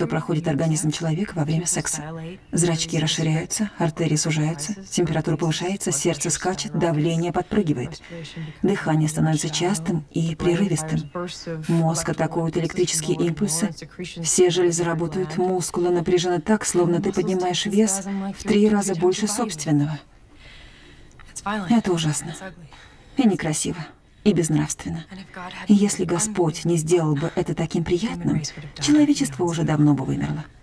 что проходит организм человека во время секса. Зрачки расширяются, артерии сужаются, температура повышается, сердце скачет, давление подпрыгивает. Дыхание становится частым и прерывистым. Мозг атакует электрические импульсы. Все железы работают, мускулы напряжены так, словно ты поднимаешь вес в 3 раза больше собственного. Это ужасно. И некрасиво. И безнравственно. И если Господь не сделал бы это таким приятным, человечество уже давно бы вымерло.